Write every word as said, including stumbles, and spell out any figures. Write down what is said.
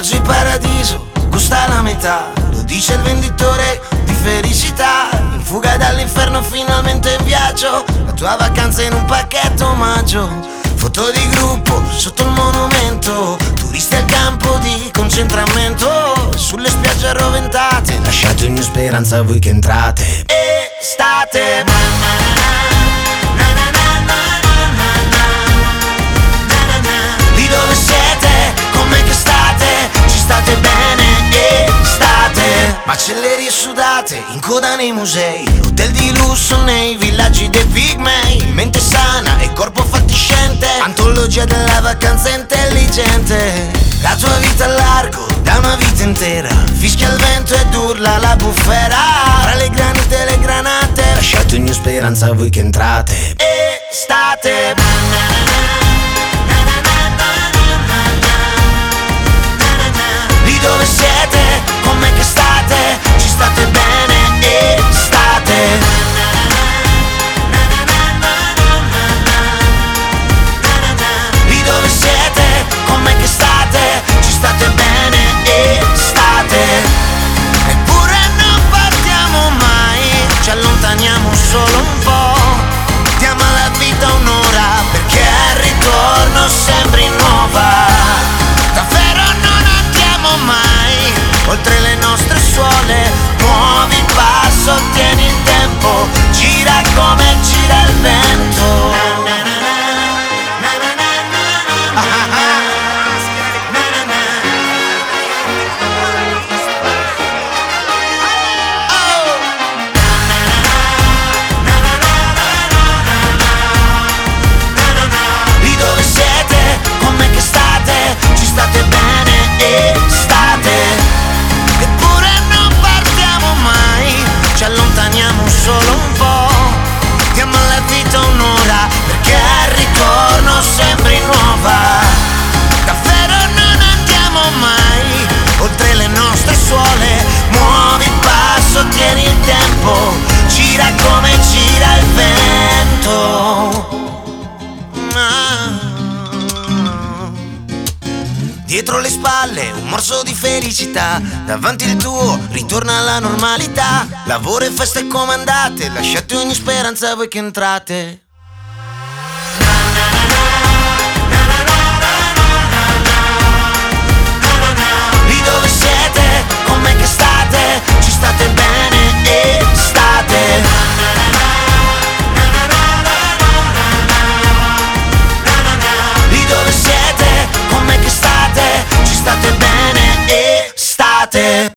Oggi il paradiso costa la metà, lo dice il venditore di felicità. In fuga dall'inferno finalmente in viaggio, la tua vacanza in un pacchetto omaggio. Foto di gruppo sotto il monumento, turisti al campo di concentramento. Sulle spiagge arroventate, lasciate ogni speranza a voi che entrate. Estate. Lì dove siete, com'è che state? Ci state bene, estate. Macellerie sudate, in coda nei musei, hotel di lusso nei villaggi dei pigmei. Mente sana e corpo fatiscente, antologia della vacanza intelligente. La tua vita a largo, da una vita intera, fischia il vento ed urla la bufera. Tra le granite e le granate, lasciate ogni speranza a voi che entrate. Estate. Lì dove siete, com'è che state? Ci state bene, estate. Lì dove siete, com'è che state? Ci state bene, estate. Eppure non partiamo mai, ci allontaniamo solo un po'. Diamo alla vita un'ora, perché al ritorno sembri nuova. Davvero non andiamo mai oltre le nostre suole. Muovi il passo, tieni il tempo, gira come gira il vento. Lì dove siete, com'è che state? Ci state bene, estate. Eppure non partiamo mai, ci allontaniamo solo un po'. Diamo alla vita un'ora, perché al ritorno sembri nuova. Davvero non andiamo mai oltre le nostre suole. Muovi il passo, tieni il tempo, gira come gira il vento. Dietro le spalle un morso di felicità, davanti il tuo ritorna alla normalità. Lavoro e feste comandate, lasciate ogni speranza a voi che entrate. Lì dove siete, com'è che state? Ci state bene, estate. Lì dove siete, com'è che state? Ci state bene, estate.